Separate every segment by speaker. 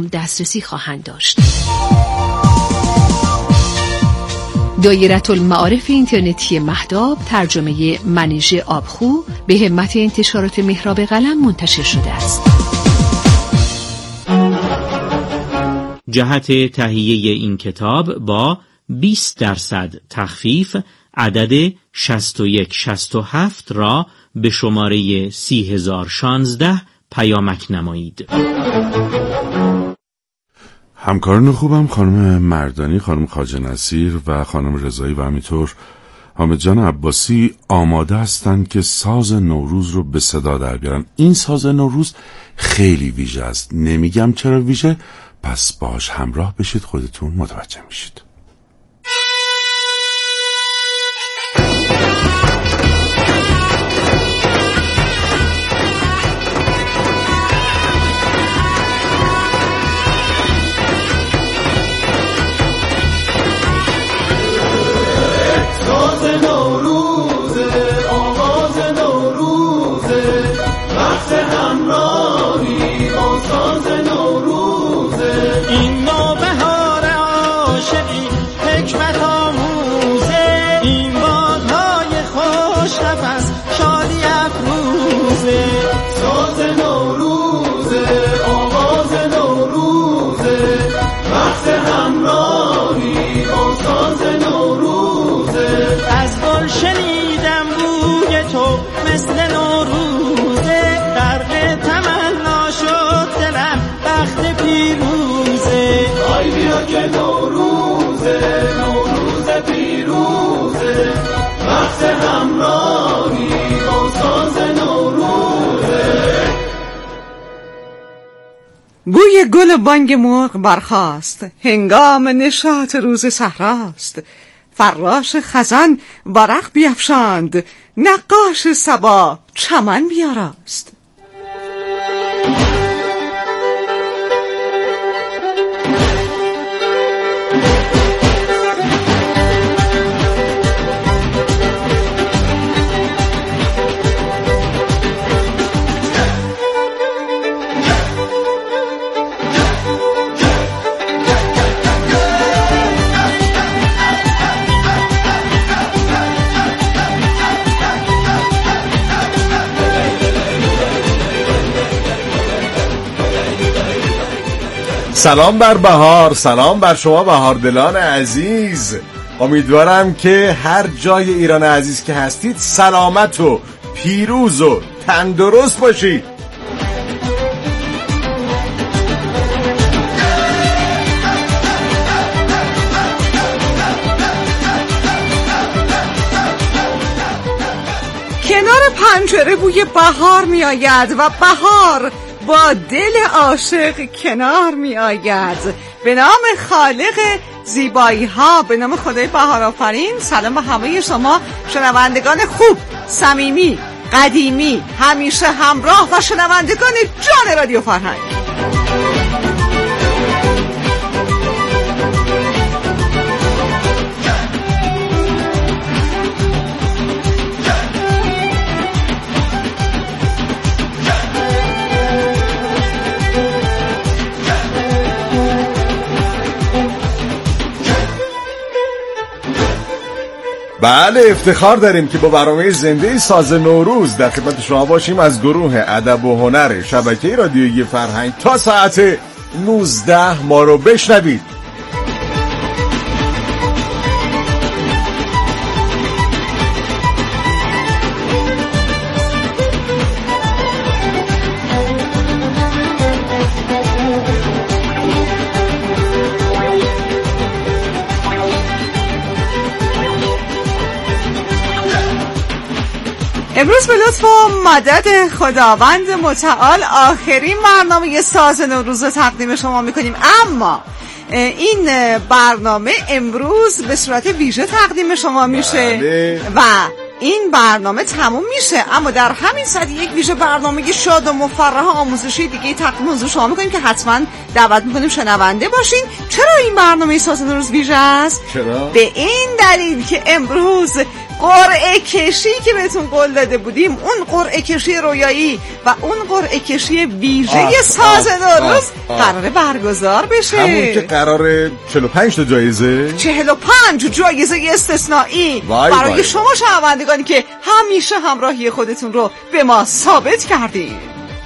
Speaker 1: برنامه دسترسی خواهند داشت. دایره المعارف اینترنتی مهتاب ترجمه منیژه آبخو به همت انتشارات مهراب قلم منتشر شده است.
Speaker 2: جهت تهیه این کتاب با 20% تخفیف عدد 6167 را به شماره 30016 پیامک نمایید.
Speaker 3: همکاران خوبم خانم مردانی، خانم خواجه نصیر و خانم رضایی و همینطور حامد جان عباسی آماده هستند که ساز نوروز رو به صدا در بیارن. این ساز نوروز خیلی ویژه است، نمیگم چرا ویژه، پس باش همراه بشید خودتون متوجه میشید.
Speaker 4: بوی گل و بانگ مرغ برخاست، هنگام نشاط روز صحراست. فراش خزان ورق بیفشاند، نقاش صبا چمن بیاراست.
Speaker 5: سلام بر بهار، سلام بر شما بهاردلان عزیز. امیدوارم که هر جای ایران عزیز که هستید سلامت و پیروز و تندرست باشید.
Speaker 4: کنار پنجره بوی بهار می آید و بهار با دل عاشق کنار می آید. به نام خالق زیبایی ها، به نام خدای بهار آفرین، سلام به همه شما شنوندگان خوب، صمیمی، قدیمی، همیشه همراه و شنوندگان جان رادیو فرهنگ.
Speaker 5: بله، افتخار داریم که با برنامه زنده ساز نوروز در خدمت شما باشیم از گروه ادب و هنر شبکه رادیویی فرهنگ. تا ساعت 19 ما رو بشنوید.
Speaker 4: امروز به لطف و مدد خداوند متعال آخرین برنامه ساز نوروز رو تقدیم شما میکنیم، اما این برنامه امروز به صورت ویژه تقدیم شما میشه و این برنامه تموم میشه، اما در همین ساعت یک ویژه برنامه شاد و مفرح آموزشی دیگه تقدیم حضور شما میکنیم که حتما دعوت میکنیم شنونده باشین. چرا این برنامه ساز نوروز ویژه است؟
Speaker 5: چرا؟
Speaker 4: به این دلیل که امروز قرعه کشی که بهتون قول داده بودیم، اون قرعه کشی رویایی و اون قرعه کشی ویژه ساز نوروز قراره برگزار بشه.
Speaker 5: همون که قراره 45 تا جایزه
Speaker 4: 45 جایزه استثنایی برای شما شنوندگانی که همیشه همراهی خودتون رو به ما ثابت کردید.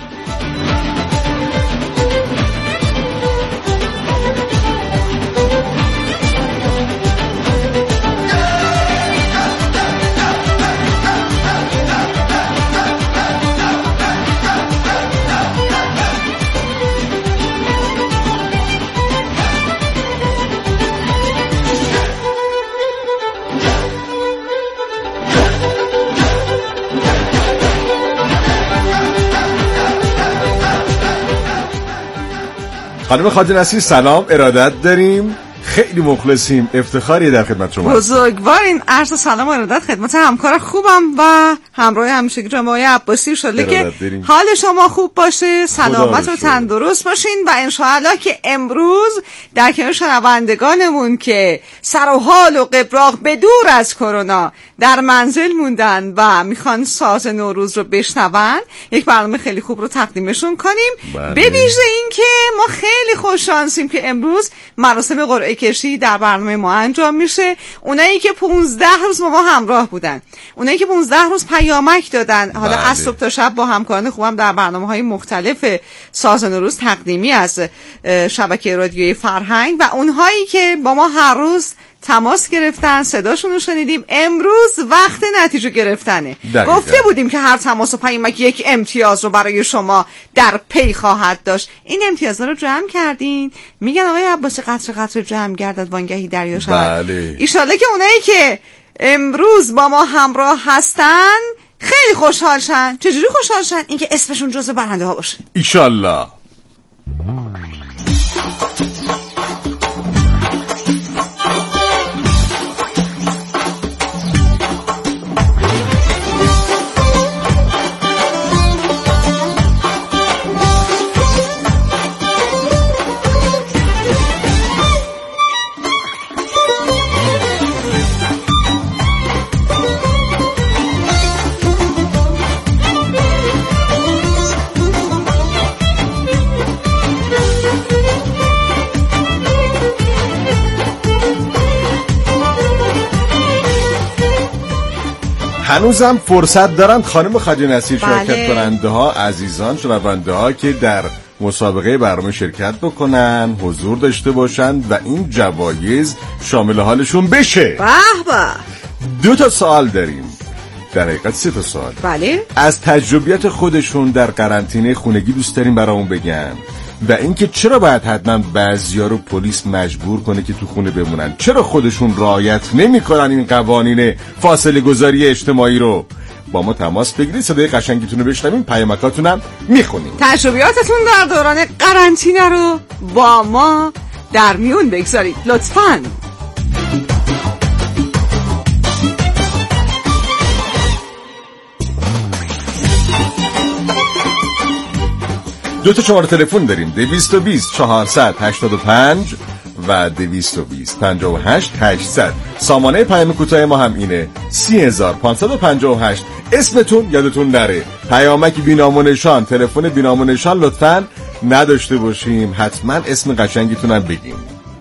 Speaker 5: خانم خواجه نصیر سلام، ارادت داریم، خیلی مخلصیم، افتخاری در خدمت شما.
Speaker 4: بزرگوارین، عرض سلام و ارادت خدمت همکار خوبم و همراه همیشه جناب آقای عباسی. شده که حال شما خوب باشه، سلامت و تندرست باشین و انشاءالله که امروز در کنار شنوندگانمون که سر و حال و قبراق به دور از کرونا در منزل موندن و میخوان ساز نوروز رو بشنون، یک برنامه خیلی خوب رو تقدیمشون کنیم. به ویژه این که ما خیلی خوش شانسیم که امروز مراسم قرعه کشی در برنامه ما انجام میشه. اونایی که 15 روز با ما همراه بودن، اونایی که 15 روز پیامک دادن، حالا از صبح تا شب با همکاران خوبم در برنامه‌های مختلف ساز نوروز تقدیمی از شبکه رادیویی فرهنگ و اونهایی که با ما هر روز تماس گرفتن، صداشون رو شنیدیم. امروز وقت نتیجه گرفتنه. گفته بودیم که هر تماس و پیامک یک امتیاز رو برای شما در پی خواهد داشت. این امتیازها رو جمع کردین. میگن آقای عباسی قطره قطره جمع گردد وانگهی دریا شود. ایشالله که اونایی که امروز با ما همراه هستن خیلی خوشحال شن. چجوری خوشحال شن؟ اینکه اسمشون جزو برنده ها باشه
Speaker 5: ایشالله. هنوزم فرصت دارن خانم خواجه نصیر شرکت کننده ها، عزیزان شنونده ها که در مسابقه برنامه شرکت بکنن، حضور داشته باشن و این جوایز شامل حالشون بشه.
Speaker 4: به به.
Speaker 5: 2 تا سوال داریم، در حقیقت 3 تا سوال.
Speaker 4: بله.
Speaker 5: از تجربیات خودشون در قرنطینه خونگی دوست داریم برامون بگن و اینکه چرا باید حتما بعضیا رو پلیس مجبور کنه که تو خونه بمونن، چرا خودشون رعایت نمی‌کنن این قوانین فاصله گذاری اجتماعی رو. با ما تماس بگیرید، صدای قشنگیتون رو بشنویم، پیامکاتون هم میخونیم.
Speaker 4: تجربیاتتون در دوران قرنطینه رو با ما در میون بگذارید لطفاً.
Speaker 5: دو تا شماره تلفن داریم، 220 485 و 220 58 800. سامانه پیام کوتاه ما هم اینه 30558. اسمتون یادتون نره، پیامک بی‌نام و نشان، تلفن بی‌نام و نشان لطفاً نداشته باشیم. حتما اسم قشنگیتون هم بگیم.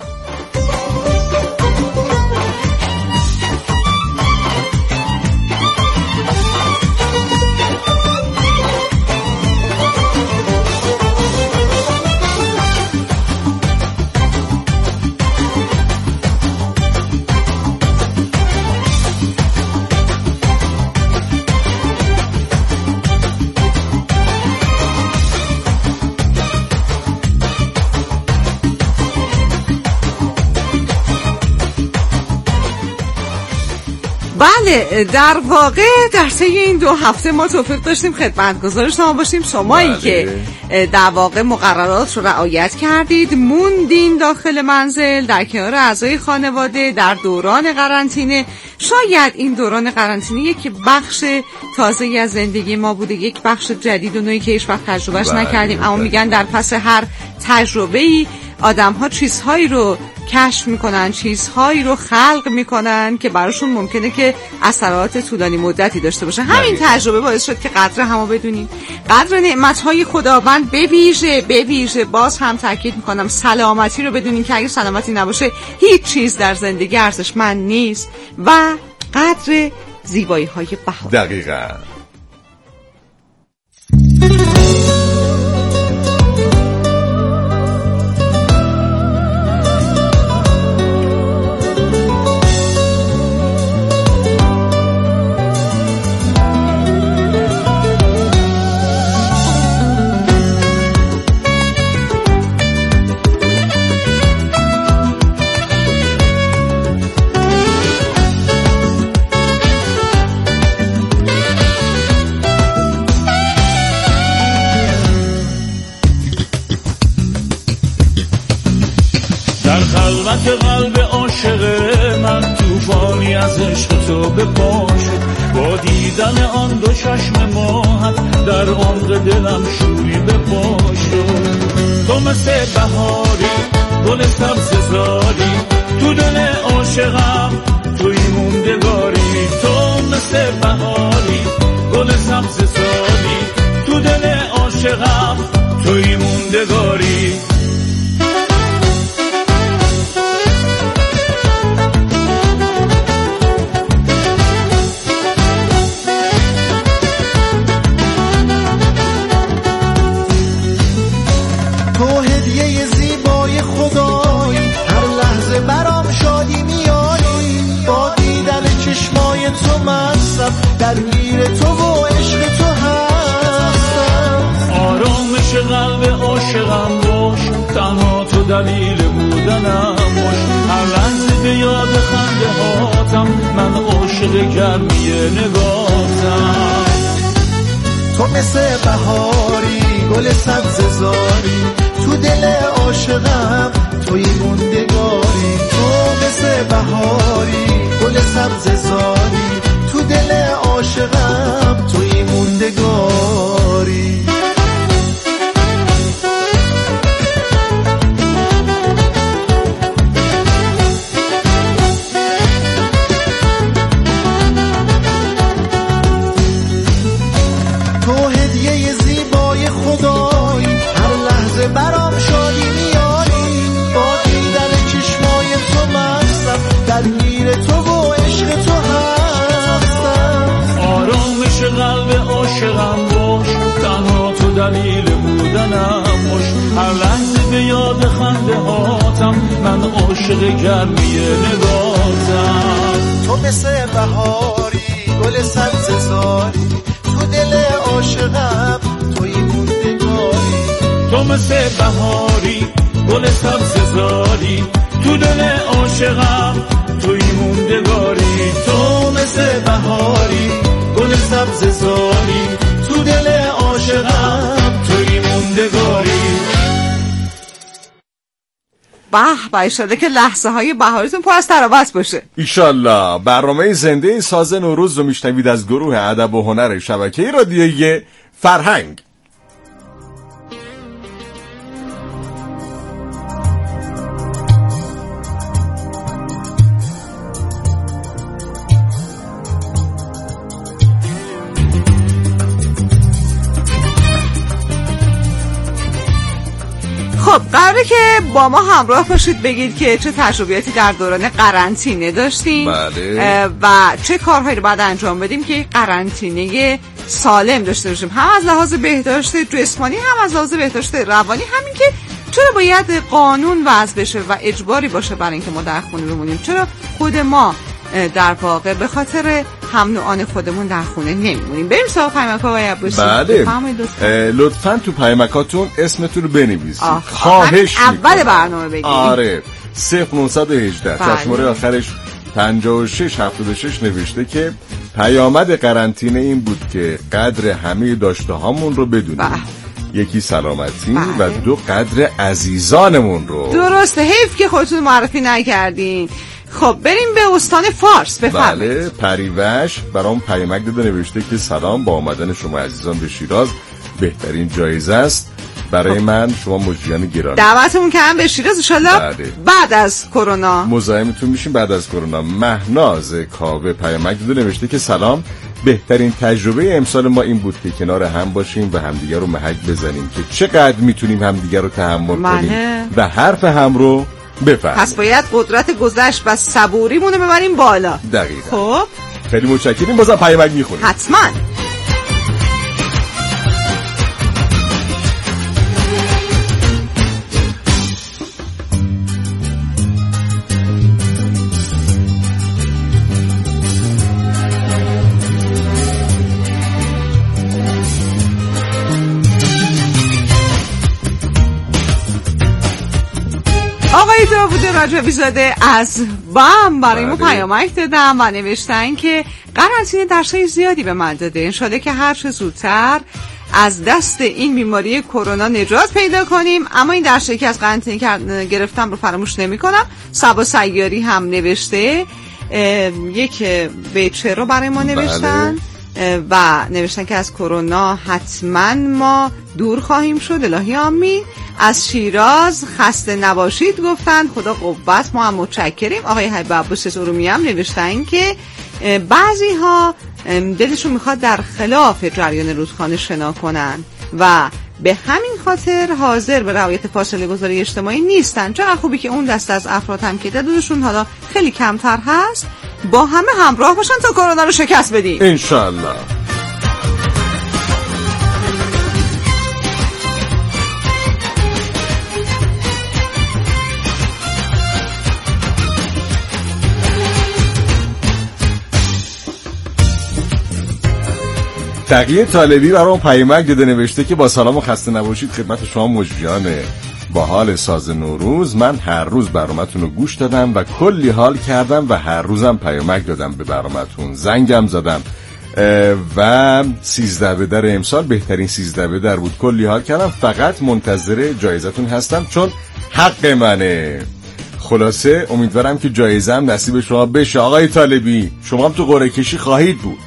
Speaker 4: بله، در واقع در طی این 2 هفته ما توفیق داشتیم خدمتگزار شما باشیم، شمایی که در واقع مقررات رو رعایت کردید، موندین داخل منزل در کنار اعضای خانواده در دوران قرنطینه. شاید این دوران قرنطینه یک بخش تازه‌ای از زندگی ما بوده، یک بخش جدید و نوعی که هیچ وقت تجربهش نکردیم، اما میگن در پس هر تجربه‌ای آدم‌ها چیزهایی رو کشف میکنن، چیزهایی رو خلق میکنن که براشون ممکنه که اثرات طولانی مدتی داشته باشه. همین تجربه باعث شد که قدر همو بدونیم، قدر نعمتهای خداوند به ویژه باز هم تاکید میکنم سلامتی رو بدونیم که اگه سلامتی نباشه هیچ چیز در زندگی ارزشمند نیست، و قدر زیبایی‌های بهار.
Speaker 5: دقیقاً.
Speaker 6: قلب عاشق من توفانی از عشق تو بپاشه، با دیدن آن دو چشم ماهت در عمق دلم شوری بپاشه. تو مثل بهاری گل سبززاری تو دل عاشقم، توی موندگاری. تو مثل بهاری گل سبززاری تو دل عاشقم، توی موندگاری.
Speaker 7: درگیر تو و عشق تو هستم،
Speaker 6: آرامش قلب عاشقم باش، تنها تو دلیل بودنم باش. هر لحظه به یاد خنده هاتم، من عاشق گرمی نگاهتم.
Speaker 7: تو مثل بهاری گل سبززاری تو دل عاشقم، توی موندگاری. تو مثل بهاری گل سبززاری تو دل عاشقم، توی موندگاری. تو هدیه زیبای خدایی، هر لحظه برام شادی میاری. با دیدن چشمای تو مستم، درگیر تو و عشق تو
Speaker 6: آرامش قلب عاشقم باش، تنها تو دلیل بودنم باش. هر لحظه به یاد خنده هاتم، من عاشق گرمی نگاهتم.
Speaker 7: تو مثل بهاری گل سبززاری تو دل عاشقم، توی موندگاری.
Speaker 6: تو مثل بهاری گل سبززاری تو دل عاشقم، توی موندگاری. تو مثل بهاری گل سبززاری تو دل عاشقم، توی موندگاری.
Speaker 4: به ایشالله که لحظه های بهاریتون پر از تراوت باشه.
Speaker 5: ایشالله. برنامه زنده ساز نوروز رو میشنوید از گروه ادب و هنر شبکه رادیویی فرهنگ.
Speaker 4: خب قراره که با ما همراه باشید، بگید که چه تجربیاتی در دوران قرنطینه داشتیم.
Speaker 5: بله.
Speaker 4: و چه کارهایی رو باید انجام بدیم که قرنطینه سالم داشته باشیم، هم از لحاظ بهداشت جسمانی، هم از لحاظ بهداشت روانی. همین که چرا باید قانون وضع بشه و اجباری باشه برای اینکه ما در خونه بمونیم، چرا خود ما در واقع به خاطر هم نوعان خودمون در خونه نمیمونیم. بریم سراغ پیامک‌ها و عباسی.
Speaker 5: بله. لطفاً تو پیامکاتون اسمتون رو بنویسید. خواهش
Speaker 4: اول برنامه بگید.
Speaker 5: آره. 0918 تا شماره آخرش 5676 نوشته که پیامد قرنطینه این بود که قدر همه داشته هامون رو بدونیم. یکی سلامتی و دو قدر عزیزانمون رو.
Speaker 4: درسته، حیف که خودتون معرفی نکردین. خب بریم به استان فارس. بفرمایید.
Speaker 5: بله. پریوش برام پیامک داده، نوشته که سلام، با آمدن شما عزیزان به شیراز بهترین جایزه است برای من شما مجریان گرامی.
Speaker 4: دعوتمون کردن به شیراز ان شاءالله بعد از کرونا
Speaker 5: مزاحمتون میشیم. بعد از کرونا. مهناز کاوه پیامک داده، نوشته که سلام، بهترین تجربه امسال ما این بود که کنار هم باشیم و همدیگه رو محک بزنیم که چقدر میتونیم همدیگه رو تحمل کنیم و حرف هم رو بفهمیم.
Speaker 4: پس باید قدرت گذشت و صبوریمون رو ببریم بالا.
Speaker 5: دقیقاً.
Speaker 4: خب
Speaker 5: خیلی متشکریم. بازم پیامک میخونیم.
Speaker 4: حتما. آقای داوود رجبی زاده از بام برای ما پیامک دادن و نوشتن که قرنطینه درسای زیادی به من داده، انشالله که هر چه زودتر از دست این بیماری کرونا نجات پیدا کنیم. اما این درسایی که از قرنطینه گرفتم رو فراموش نمی کنم. سبا سیاری هم نوشته یک بیچه رو برای ما نوشتن و نوشتن که از کرونا حتما ما دور خواهیم شد، الهی آمین. از شیراز خسته نباشید گفتن، خدا قوت، ما هم متشکریم. آقای حبیب عباس ارومی هم نوشتن که بعضی ها دلشون میخواد در خلاف جریان رودخانه شنا کنن و به همین خاطر حاضر به رعایت فاصله گذاری اجتماعی نیستن. چقدر خوبی که اون دسته از افراد هم که تعدادشون حالا خیلی کمتر هست با همه همراه باشن تا کرونا رو شکست بدیم
Speaker 5: انشالله. تقیه طالبی برام پیامک داده، نوشته که با سلام و خسته نباشید خدمت شما مجریان با حال ساز نوروز. من هر روز برنامه‌تون رو گوش دادم و کلی حال کردم و هر روزم پیامک دادم به برنامه‌تون، زنگم زدم و 13 به در امسال بهترین 13 به در بود. کلی حال کردم، فقط منتظر جایزتون هستم چون حق منه. خلاصه امیدوارم که جایزم نصیب شما بشه. آقای طالبی شما هم تو قرعه کشی خواهید بود.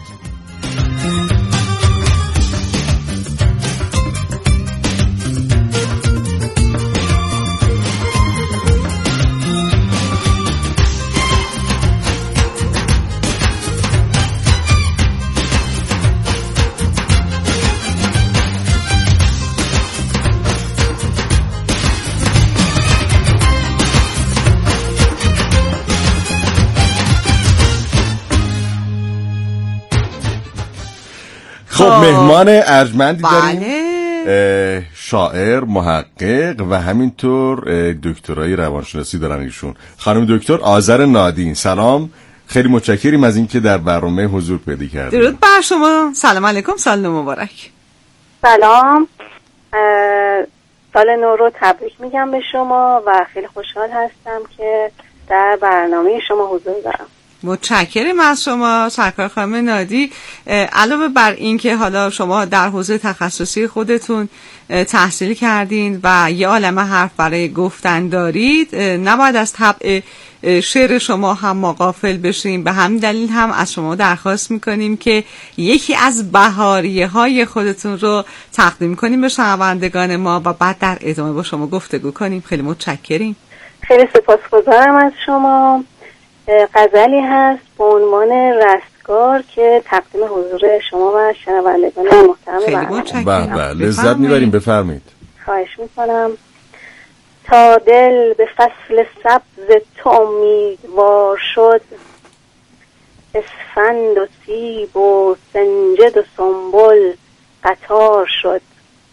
Speaker 5: خب مهمان ارجمندی داریم، شاعر، محقق و همینطور دکترای روانشناسی دارن ایشون، خانم دکتر آذر نادین. سلام، خیلی متشکریم از اینکه در برنامه حضور پیدا کردید.
Speaker 4: درود بر شما، سلام علیکم، سال نو مبارک.
Speaker 8: سلام، سال نو رو تبریک میگم به شما و خیلی خوشحال هستم که در برنامه شما حضور دارم.
Speaker 4: متشکرم از شما سرکار خانم نادی. علاوه بر این که حالا شما در حوزه تخصصی خودتون تحصیل کردین و یه عالمه حرف برای گفتن دارید، نباید از طبع شعر شما هم ما غافل بشیم. به همین دلیل هم از شما درخواست میکنیم که یکی از بهاریه های خودتون رو تقدیم کنیم به شنوندگان ما و بعد در ادامه با شما گفتگو کنیم. خیلی متشکریم.
Speaker 8: خیلی سپاسگزارم از شما. غزلی هست به عنوان رستگار که تقدیم حضور شما و شنوندگان محترم
Speaker 4: برنامه.
Speaker 5: بله لذت میبریم، بفرمایید.
Speaker 8: خواهش میکنم. تا دل به فصل سبز تو امیدوار شد، اسفند و سیب و سنجد و سنبل قطار شد.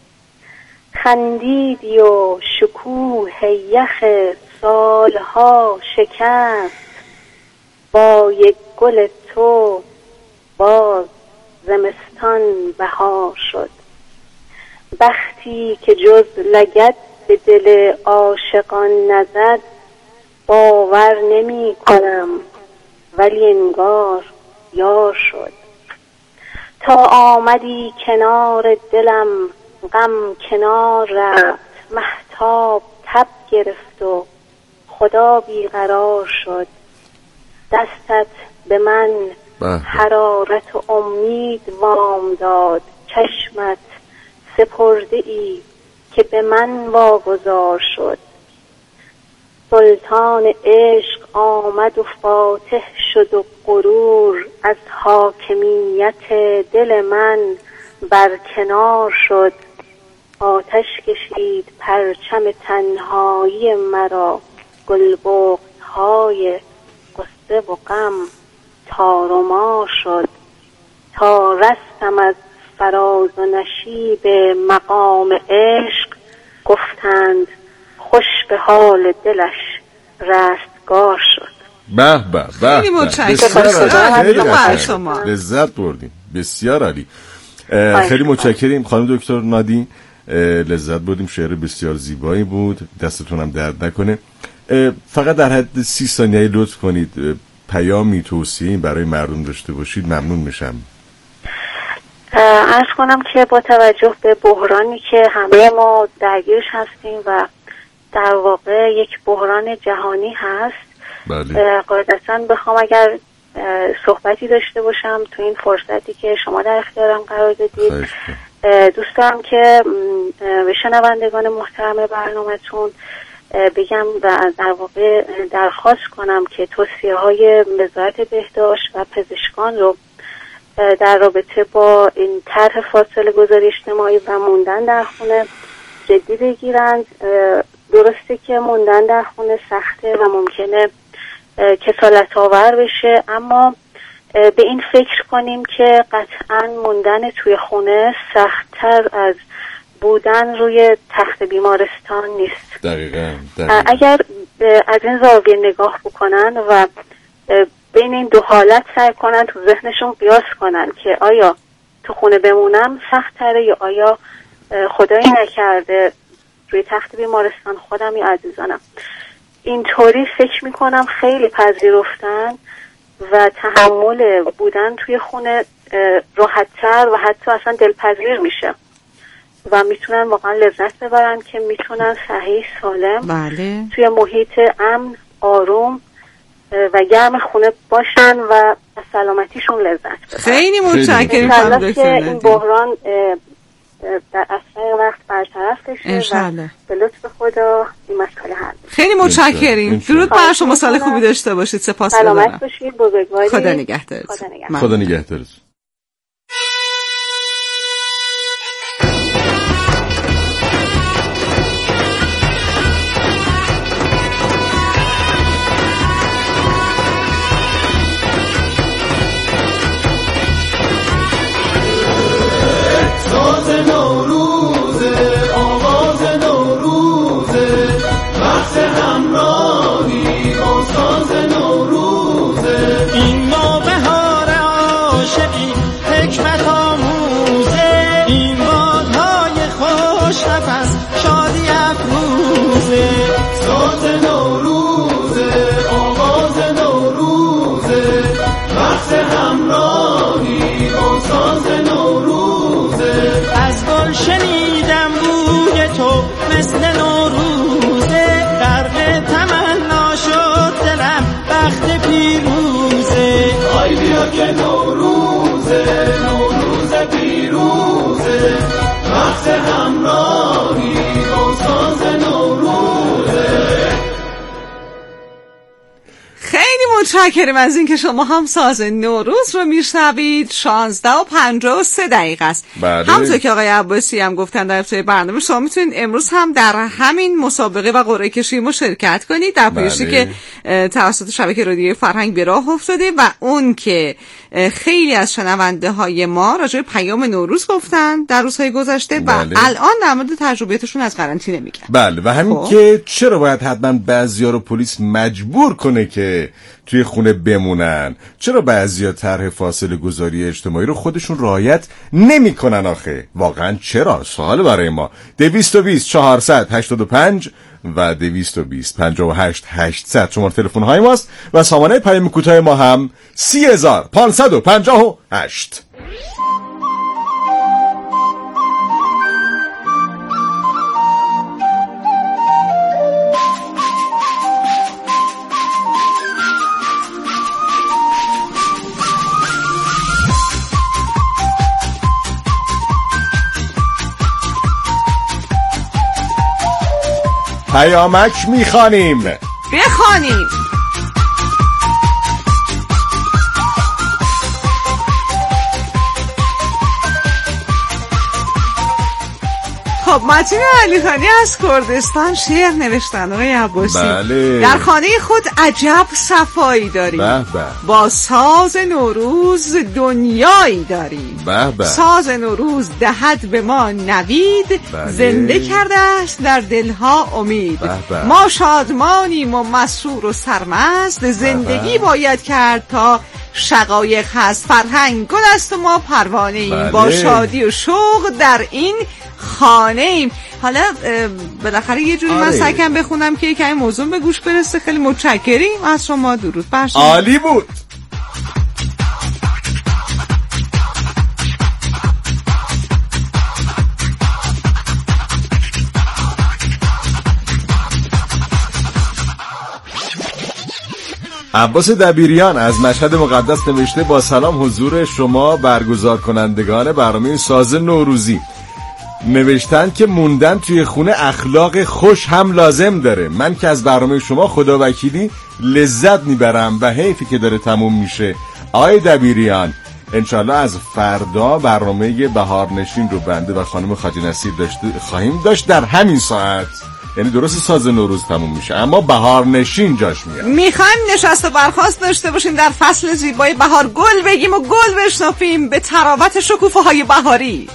Speaker 8: خندیدی و شکوه یخ سالها شکست، با یک گل تو باز زمستان بهار شد. بختی که جز لگد به دل عاشقان نزد، باور نمی کنم ولی انگار یار شد. تا آمدی کنار دلم غم کنار رفت، مهتاب تب گرفت و خدا بیقرار شد. دستت به من حرارت و امید وام داد، چشمت سپرده ای که به من واگذار شد. سلطان عشق آمد و فاتح شد و غرور از حاکمیت دل من برکنار شد. آتش کشید پرچم تنهایی مرا، گلبغض‌های غصه و غم تار و مار شد. تا رستم از فراز و نشیب مقام عشق، گفتند خوش به حال دلش رستگار شد.
Speaker 5: به به به،
Speaker 4: خیلی متشکرم.
Speaker 5: لذت بردیم، بسیار عالی. خیلی متشکریم خانم دکتر نادین، لذت بردیم. شعر بسیار زیبایی بود، دستتونم درد نکنه. فقط در حد 30 ثانیه لطف کنید پیامی توصیه‌ای برای مردم داشته باشید، ممنون میشم.
Speaker 8: عرض کنم که با توجه به بحرانی که همه ما درگیرش هستیم و در واقع یک بحران جهانی هست،
Speaker 5: بله.
Speaker 8: قاعدتاً بخوام اگر صحبتی داشته باشم تو این فرصتی که شما در اختیارم قرار دادید، دوست دارم که به شنوندگان محترم برنامه‌تون بگم و در واقع درخواست کنم که توصیه‌های وزارت بهداشت و پزشکان رو در رابطه با این طرح فاصله گذاری اجتماعی و موندن در خونه جدی بگیرند. درسته که موندن در خونه سخته و ممکنه کسالت آور بشه، اما به این فکر کنیم که قطعاً موندن توی خونه سخت‌تر از بودن روی تخت بیمارستان نیست.
Speaker 5: دقیقاً.
Speaker 8: اگر از این زاویه نگاه بکنن و بین این دو حالت سعی کنن تو ذهنشون قیاس کنن که آیا تو خونه بمونم سخت‌تره یا آیا خدایی نکرده روی تخت بیمارستان خودم یا عزیزانم، اینطوری فکر میکنم خیلی پذیرفتن و تحمل بودن توی خونه راحت‌تر و حتی اصلا دلپذیر میشه و میتونن واقعا لذت ببرن که میتونن صحیح سالم
Speaker 4: بله.
Speaker 8: توی محیط امن آروم و گرم خونه باشن و از سلامتیشون لذت ببرن.
Speaker 4: خیلی متشکرم
Speaker 8: خانم دکتر نادین. این بحران در اسرع وقت برطرف بشه و به لطف خدا این مسئله حل بشه.
Speaker 4: خیلی متشکریم. درود بر شما، سال خوبی داشته باشید. سپاسگزارم.
Speaker 8: سلامت باشید، بزرگواری.
Speaker 4: خدا نگهدارتون.
Speaker 5: خدا نگهدارتون.
Speaker 4: متشکرم از اینکه شما هم ساز نوروز رو میشنوید. 16:53 است. همونطور که آقای عباسی هم گفتن در ابتدای برنامه، شما میتونید امروز هم در همین مسابقه و قرعه کشی مشارکت کنید در پویشی که توسط شبکه رادیوی فرهنگ به راه افتاده و اون که خیلی از شنونده های ما راجع به پیام نوروز گفتن در روزهای گذشته و الان در مورد تجربیاتشون از قرنطینه میگن.
Speaker 5: بله و همین که چرا باید حتما بعضیا رو پلیس مجبور کنه که توی خونه بمونن، چرا بعضیا طرح فاصله گذاری اجتماعی رو خودشون رعایت نمیکنن آخه؟ واقعا چرا؟ سوال برای ما. 220 485 و 220 58 800 شماره تلفن های ماست و سامانه پیام کوتاه ما هم 30558. پیامک میخوانیم.
Speaker 4: بخوانیم. خب متین علیخانی از کردستان شعر نوشتن آقای عباسی.
Speaker 5: بله.
Speaker 4: در خانه خود عجب صفایی داریم.
Speaker 5: به به.
Speaker 4: با ساز نوروز دنیایی داریم.
Speaker 5: به به.
Speaker 4: ساز نوروز دهد به ما نوید.
Speaker 5: بله.
Speaker 4: زنده کرده است در دلها امید.
Speaker 5: به به.
Speaker 4: ما شادمانیم و مسرور و سرمست. زندگی باید کرد تا شقایق هست. فرهنگ گل است و ما پروانه ایم.
Speaker 5: بله.
Speaker 4: با شادی و شوق در این خانه ایم. حالا بالاخره یه جوری من سعی کنم بخونم که یکم موضوع به گوش برسه. خیلی متشکریم از شما. درود بر شما.
Speaker 5: عالی بود. عباس دبیریان از مشهد مقدس نوشته با سلام حضور شما برگزار کنندگان برنامه ساز نوروزی. نوشتن که موندن توی خونه اخلاق خوش هم لازم داره. من که از برنامه شما خدا وکیلی لذت میبرم و حیفی که داره تموم میشه. آقای دبیریان انشالله از فردا برنامه بهارنشین رو بنده و خانم خواجه نصیر خواهیم داشت در همین ساعت. یعنی درست ساز نوروز تموم میشه اما بهارنشین جاش میاد.
Speaker 4: میخوایم نشست و برخاست داشته باشیم در فصل زیبای بهار. گل بگیم و گل بشنفیم به تراوت شکوفه های بهاری.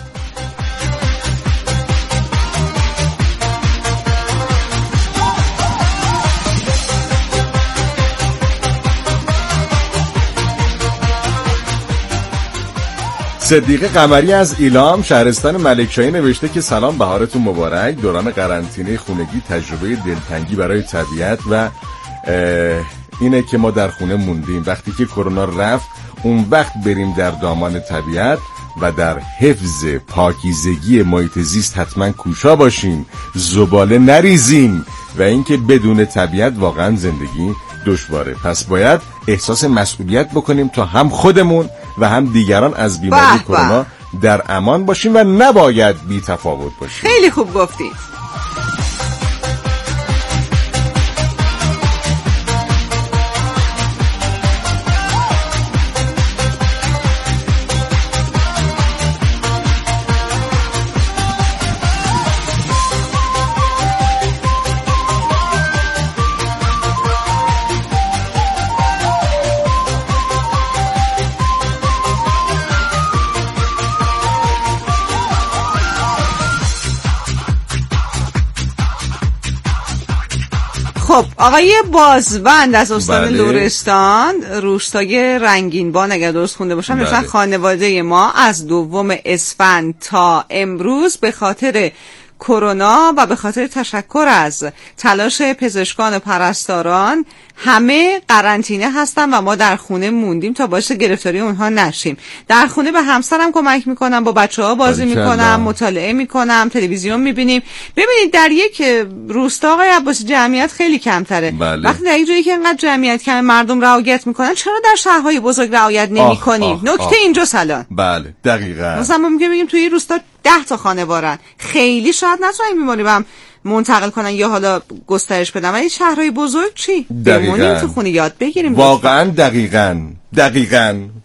Speaker 5: صدیقه قمری از ایلام شهرستان ملکشاهی نوشته که سلام، بهارتون مبارک. دوران قرنطینه خونگی تجربه دلتنگی برای طبیعت و اینه که ما در خونه موندیم. وقتی که کرونا رفت اون وقت بریم در دامان طبیعت و در حفظ پاکیزگی محیط زیست حتما کوشا باشیم، زباله نریزیم و اینکه بدون طبیعت واقعا زندگی دشواره. پس باید احساس مسئولیت بکنیم تا هم خودمون و هم دیگران از بیماری کرونا در امان باشیم و نباید بی تفاوت باشیم.
Speaker 4: خیلی خوب گفتید. خب آقای بازوند از استان لرستان، روستای رنگینبان اگر درست خونده باشم، مثلا خانواده ما از 2 اسفند تا امروز به خاطر کرونا و به خاطر تشکر از تلاش پزشکان و پرستاران همه قرنطینه هستن و ما در خونه موندیم تا باعث گرفتاری اونها نشیم. در خونه به همسرم کمک میکنم، با بچه‌ها بازی میکنم، مطالعه میکنم، تلویزیون میبینیم. ببینید در یک روستا آقای عباسی جمعیت خیلی کمتره. وقتی در یک جایی که انقدر جمعیت کمه مردم رعایت میکنن، چرا در شهرهای بزرگ رعایت نمیکنیم؟ نکته اینجا سلام.
Speaker 5: بله دقیقاً.
Speaker 4: مثلا ما بگیم توی روستا 10 تا خانه بارن، خیلی شاید نتونن این بیماری هم منتقل کنن یا حالا گسترش بدن. ولی شهرهای بزرگ چی؟ بمونیم تو خونه یاد بگیریم.
Speaker 5: واقعا دقیقاً